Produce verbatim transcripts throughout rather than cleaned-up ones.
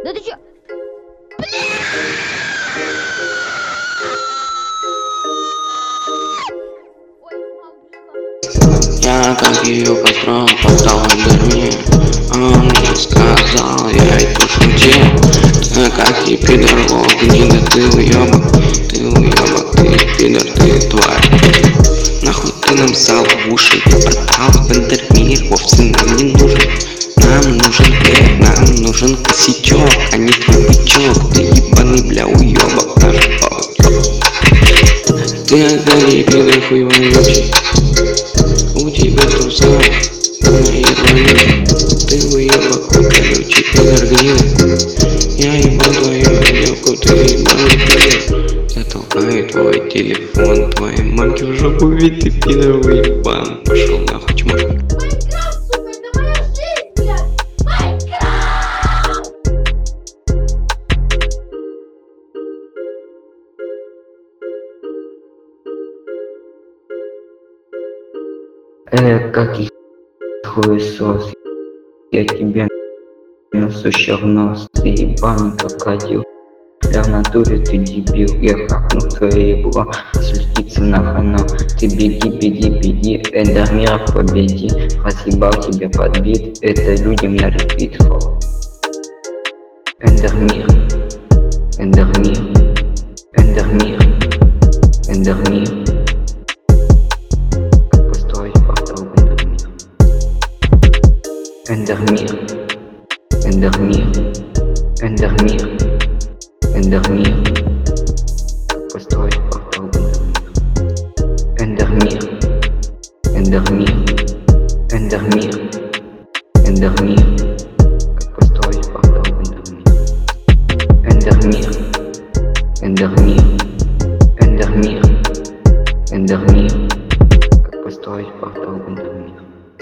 Да ты чё? Я как ее построил, постал Эндермир. Он мне сказал, я иду шутил. Да как и пидор, о, гнида, ты уёбок. Ты уёбок, ты пидор, ты тварь. Нахуй ты нам сал в уши, портал в Эндермир. Вовсе нам не нужен. Нам нужен хлеб, нам нужен косячок, а не твой бычок. Ты ебаный, бля, уёбок наш. Ты опять пидор хуёвый. У тебя труса на моей броне. Ты уебок, короче, пидор гнида. Я ебал твою девку, ты ебаный пидор. Затолкаю твой телефон, твоей мамке в жопу, ведь ты пидор уебан. Пошел нахуй, чмошник. Майнкрафт, сука, это моя жизнь, блядь! Майнкрафт! Э, каких хуесос, я тебе насущал в нос, ты ебаный крокодил. Да в натуре ты дебил, я хакну твое ебло, слетится на хано. Ты беги, беги, беги, Эндермира победи. Разъебал тебя подбит, это людям на репит. Эндермир, Эндермир, Эндермир, Эндермир. Как построить портал в Эндермир? Эндермир, Эндермир, Эндермир, Эндермир. Как построить портал в Эндермир? Эндермир, Эндермир, Эндермир, Эндермир. Как построить портал в Эндермир? Эндермир, Эндермир, Эндермир, Эндермир. Как построить портал в Эндермир?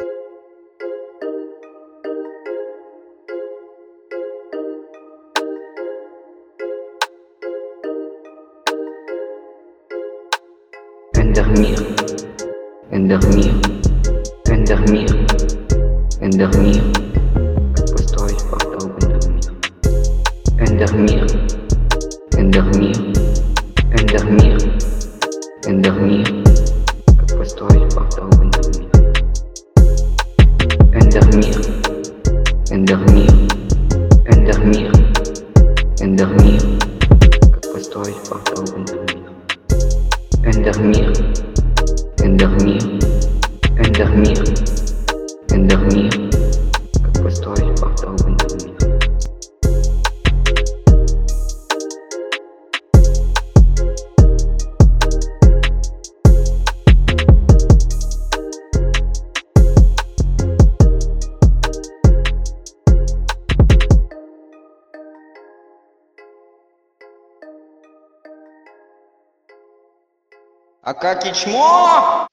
Эндермир, Эндермир, Эндермир, Эндермир. Как построить портал в Эндермир? Эндермир, Эндермир, Эндермир, Эндермир. Как построить портал в Эндермир? Эндермир, Эндермир, Эндермир, Эндермир. Как построить портал в Эндермир? Эндермир, Эндермир, Эндермир, Эндермир. Как построить портал в Эндермир? А как и чмо?